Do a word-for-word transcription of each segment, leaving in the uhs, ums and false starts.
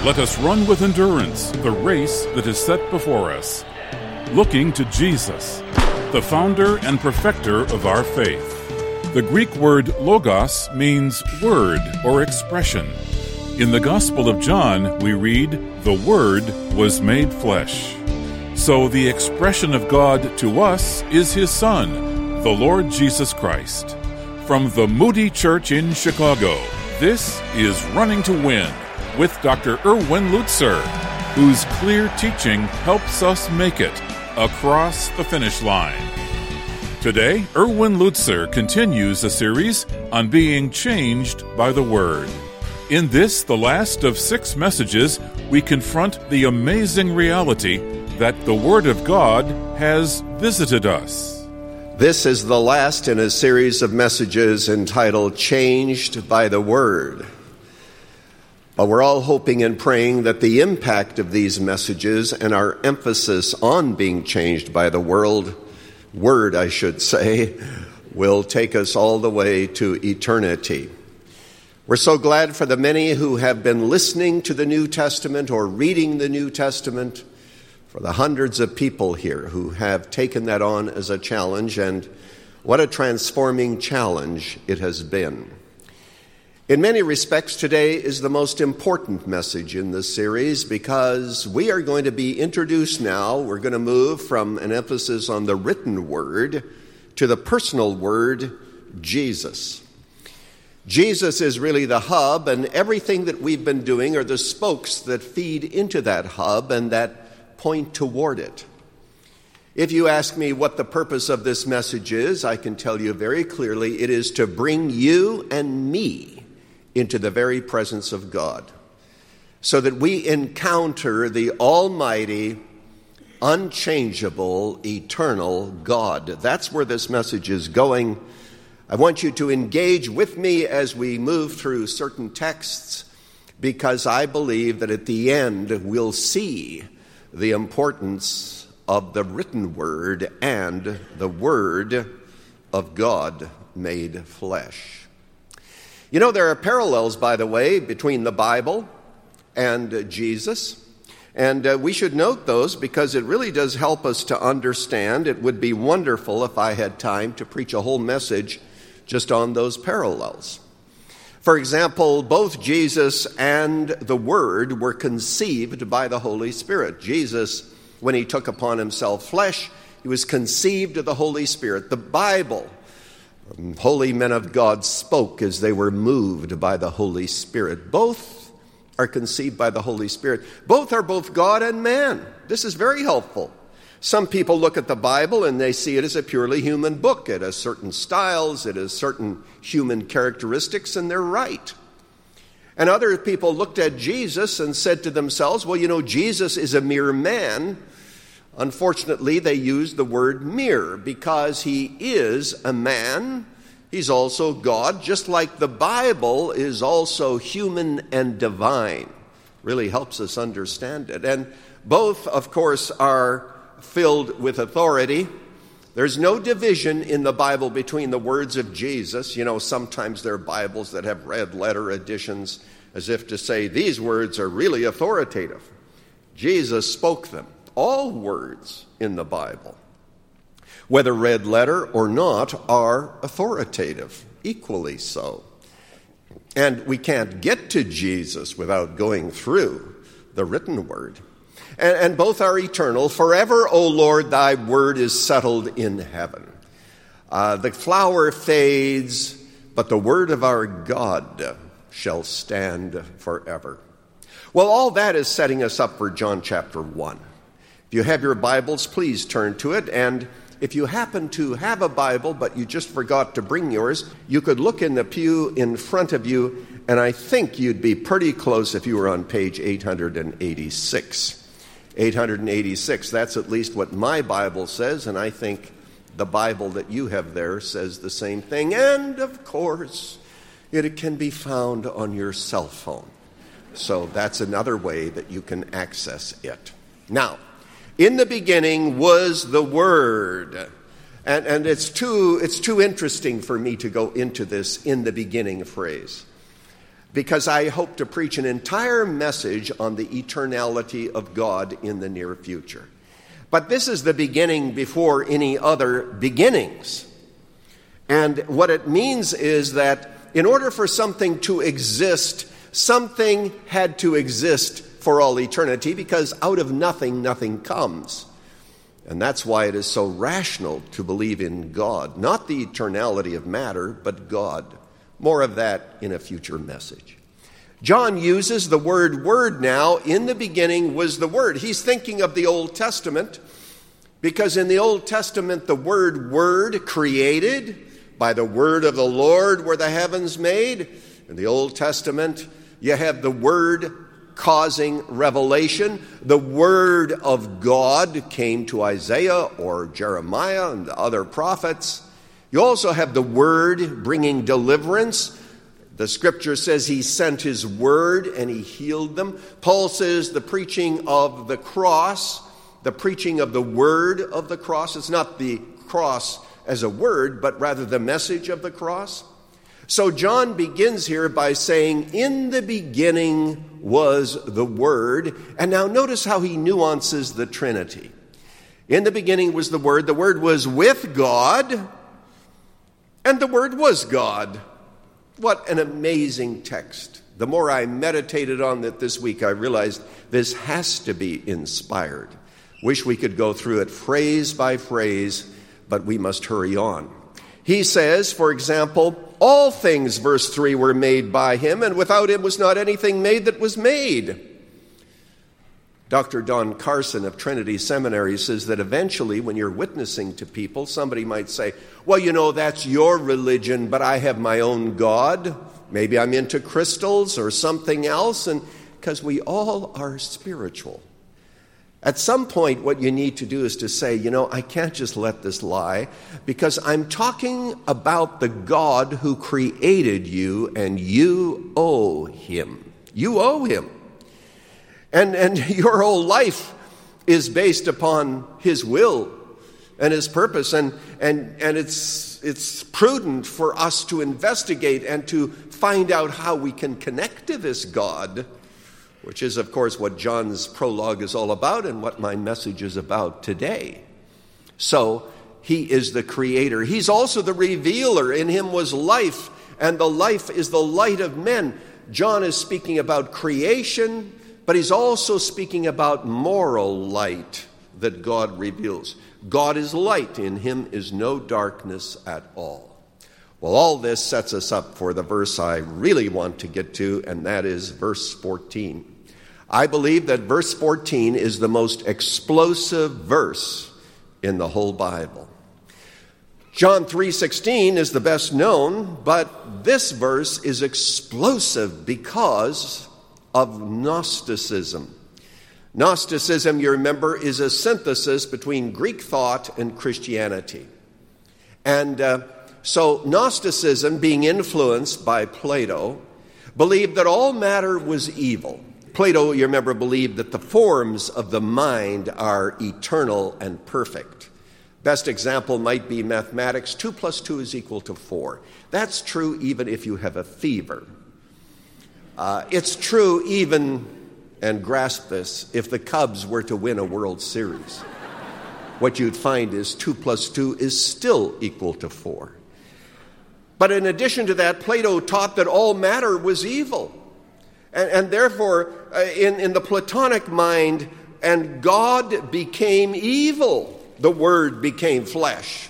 Let us run with endurance the race that is set before us, looking to Jesus, the founder and perfecter of our faith. The Greek word logos means word or expression. In the Gospel of John, we read, "The Word was made flesh." So the expression of God to us is His Son, the Lord Jesus Christ. From the Moody Church in Chicago, this is Running to Win with Doctor Erwin Lutzer, whose clear teaching helps us make it across the finish line. Today, Erwin Lutzer continues a series on being changed by the Word. In this, the last of six messages, we confront the amazing reality that the Word of God has visited us. This is the last in a series of messages entitled Changed by the Word. But we're all hoping and praying that the impact of these messages and our emphasis on being changed by the world, word, I should say, will take us all the way to eternity. We're so glad for the many who have been listening to the New Testament or reading the New Testament, for the hundreds of people here who have taken that on as a challenge, and what a transforming challenge it has been. In many respects, today is the most important message in this series because we are going to be introduced now. We're going to move from an emphasis on the written word to the personal word, Jesus. Jesus is really the hub, and everything that we've been doing are the spokes that feed into that hub and that point toward it. If you ask me what the purpose of this message is, I can tell you very clearly it is to bring you and me into the very presence of God, so that we encounter the almighty, unchangeable, eternal God. That's where this message is going. I want you to engage with me as we move through certain texts, because I believe that at the end we'll see the importance of the written word and the Word of God made flesh. You know, there are parallels, by the way, between the Bible and uh, Jesus. And uh, we should note those because it really does help us to understand. It would be wonderful if I had time to preach a whole message just on those parallels. For example, both Jesus and the Word were conceived by the Holy Spirit. Jesus, when he took upon himself flesh, he was conceived of the Holy Spirit. The Bible, holy men of God spoke as they were moved by the Holy Spirit. Both are conceived by the Holy Spirit. Both are both God and man. This is very helpful. Some people look at the Bible and they see it as a purely human book. It has certain styles, it has certain human characteristics, and they're right. And other people looked at Jesus and said to themselves, well, you know, Jesus is a mere man. Unfortunately, they use the word mere because he is a man. He's also God, just like the Bible is also human and divine. Really helps us understand it. And both, of course, are filled with authority. There's no division in the Bible between the words of Jesus. You know, sometimes there are Bibles that have red letter editions as if to say these words are really authoritative. Jesus spoke them. All words in the Bible, whether red letter or not, are authoritative, equally so. And we can't get to Jesus without going through the written word. And, and both are eternal. Forever, O Lord, thy word is settled in heaven. Uh, the flower fades, but the word of our God shall stand forever. Well, all that is setting us up for John chapter one. If you have your Bibles, please turn to it. And if you happen to have a Bible, but you just forgot to bring yours, you could look in the pew in front of you, and I think you'd be pretty close if you were on page eight hundred eighty-six. eight hundred eighty-six, that's at least what my Bible says, and I think the Bible that you have there says the same thing. And, of course, it can be found on your cell phone. So that's another way that you can access it. Now, in the beginning was the Word. And, and it's too it's too interesting for me to go into this in the beginning phrase. because I hope to preach an entire message on the eternality of God in the near future. But this is the beginning before any other beginnings. And what it means is that in order for something to exist, something had to exist for all eternity, because out of nothing, nothing comes. And that's why it is so rational to believe in God. Not the eternality of matter, but God. More of that in a future message. John uses the word word now. In the beginning was the Word. He's thinking of the Old Testament, because in the Old Testament the word word created, by the word of the Lord were the heavens made. In the Old Testament you have the word causing revelation. The word of God came to Isaiah or Jeremiah and other prophets. You also have the word bringing deliverance. The scripture says he sent his word and he healed them. Paul says the preaching of the cross, the preaching of the word of the cross. It's not the cross as a word, but rather the message of the cross. So John begins here by saying, in the beginning was the Word. And now notice how he nuances the Trinity. In the beginning was the Word. The Word was with God, and the Word was God. What an amazing text. The more I meditated on it this week, I realized this has to be inspired. Wish we could go through it phrase by phrase, but we must hurry on. He says, for example, all things, verse three, were made by him, and without him was not anything made that was made. Doctor Don Carson of Trinity Seminary says that eventually, when you're witnessing to people, somebody might say, well, you know, that's your religion, but I have my own God. Maybe I'm into crystals or something else, and because we all are spiritual. At some point, what you need to do is to say, you know, I can't just let this lie, because I'm talking about the God who created you, and you owe him. You owe him. And, and your whole life is based upon his will and his purpose, and, and, and it's, it's prudent for us to investigate and to find out how we can connect to this God, which is, of course, what John's prologue is all about and what my message is about today. So, he is the creator. He's also the revealer. In him was life, and the life is the light of men. John is speaking about creation, but he's also speaking about moral light that God reveals. God is light. In him is no darkness at all. Well, all this sets us up for the verse I really want to get to, and that is verse fourteen. I believe that verse fourteen is the most explosive verse in the whole Bible. John three sixteen is the best known, but this verse is explosive because of Gnosticism. Gnosticism, you remember, is a synthesis between Greek thought and Christianity. And uh, so Gnosticism, being influenced by Plato, believed that all matter was evil. Plato, you remember, believed that the forms of the mind are eternal and perfect. Best example might be mathematics. Two plus two is equal to four. That's true even if you have a fever. Uh, it's true even, and grasp this, if the Cubs were to win a World Series. What you'd find is two plus two is still equal to four. But in addition to that, Plato taught that all matter was evil. And, and therefore, uh, in, in the Platonic mind, and God became evil. The Word became flesh.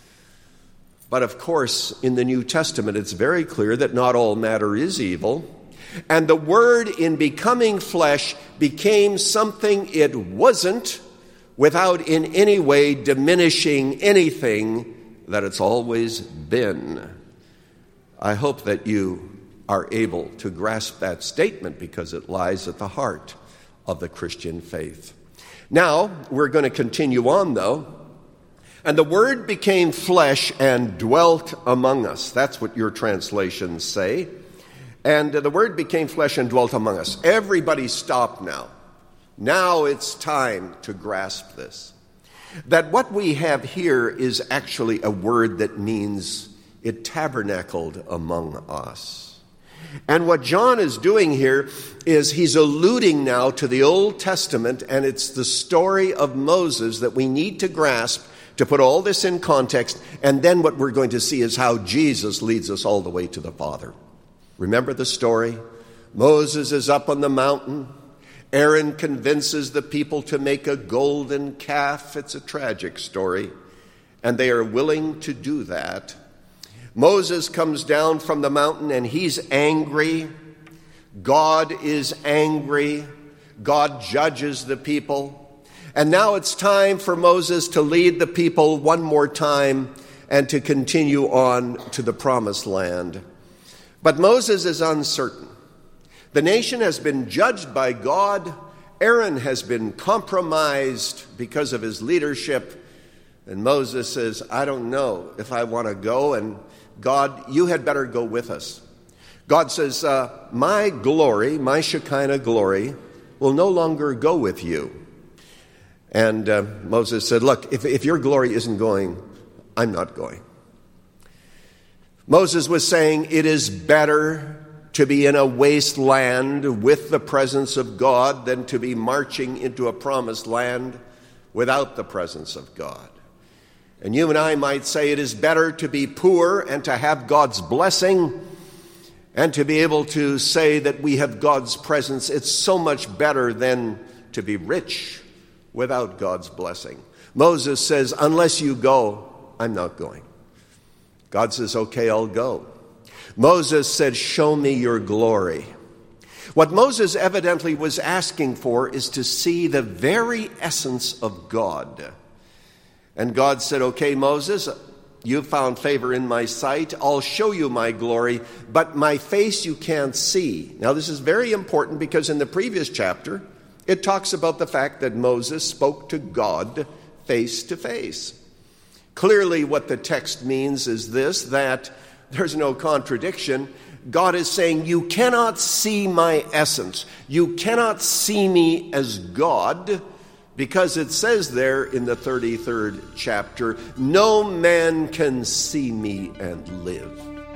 But of course, in the New Testament, it's very clear that not all matter is evil. And the Word, in becoming flesh, became something it wasn't, without in any way diminishing anything that it's always been. I hope that you are able to grasp that statement, because it lies at the heart of the Christian faith. Now, we're going to continue on, though. And the Word became flesh and dwelt among us. That's what your translations say. And the Word became flesh and dwelt among us. Everybody stop now. Now it's time to grasp this. That what we have here is actually a word that means it tabernacled among us. And what John is doing here is he's alluding now to the Old Testament, and it's the story of Moses that we need to grasp to put all this in context. And then what we're going to see is how Jesus leads us all the way to the Father. Remember the story? Moses is up on the mountain. Aaron convinces the people to make a golden calf. It's a tragic story, and they are willing to do that. Moses comes down from the mountain, and he's angry. God is angry. God judges the people. And now it's time for Moses to lead the people one more time and to continue on to the promised land. But Moses is uncertain. The nation has been judged by God. Aaron has been compromised because of his leadership. And Moses says, I don't know if I want to go, and God, you had better go with us. God says, uh, my glory, my Shekinah glory, will no longer go with you. And uh, Moses said, look, if, if your glory isn't going, I'm not going. Moses was saying, it is better to be in a wasteland with the presence of God than to be marching into a promised land without the presence of God. And you and I might say it is better to be poor and to have God's blessing and to be able to say that we have God's presence. It's so much better than to be rich without God's blessing. Moses says, unless you go, I'm not going. God says, okay, I'll go. Moses said, show me your glory. What Moses evidently was asking for is to see the very essence of God. And God said, okay, Moses, you found favor in my sight. I'll show you my glory, but my face you can't see. Now, this is very important because in the previous chapter, it talks about the fact that Moses spoke to God face to face. Clearly, what the text means is this, that there's no contradiction. God is saying, you cannot see my essence. You cannot see me as God, because it says there in the thirty-third chapter, no man can see me and live.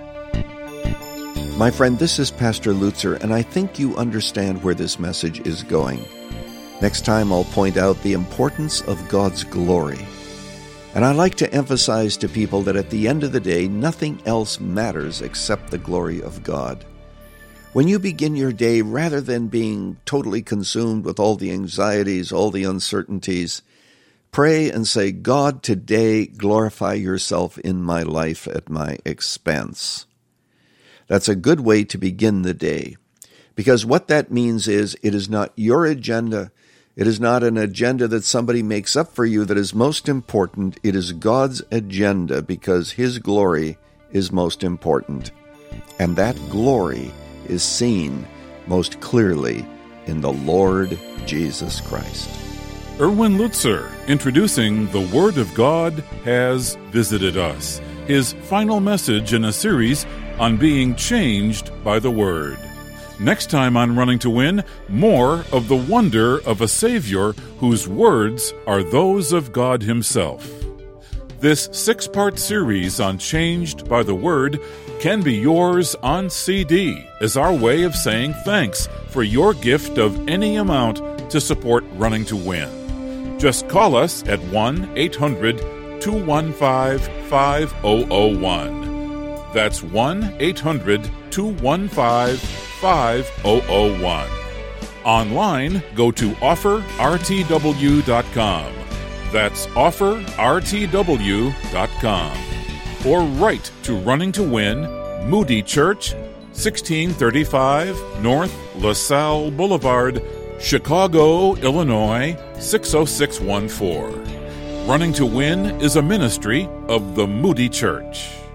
My friend, this is Pastor Lutzer, and I think you understand where this message is going. Next time I'll point out the importance of God's glory. And I like to emphasize to people that at the end of the day, nothing else matters except the glory of God. When you begin your day, rather than being totally consumed with all the anxieties, all the uncertainties, pray and say, God, today glorify yourself in my life at my expense. That's a good way to begin the day, because what that means is it is not your agenda. It is not an agenda that somebody makes up for you that is most important. It is God's agenda, because His glory is most important. And that glory is seen most clearly in the Lord Jesus Christ. Erwin Lutzer, introducing The Word of God Has Visited Us, his final message in a series on being changed by the Word. Next time on Running to Win, more of the wonder of a Savior whose words are those of God Himself. This six-part series on Changed by the Word can be yours on C D as our way of saying thanks for your gift of any amount to support Running to Win. Just call us at one eight hundred two one five five zero zero one. That's one eight hundred two one five five zero zero one. Online, go to offer r t w dot com. That's offer r t w dot com. Or write to Running to Win, Moody Church, sixteen thirty-five North LaSalle Boulevard, Chicago, Illinois, six oh six one four. Running to Win is a ministry of the Moody Church.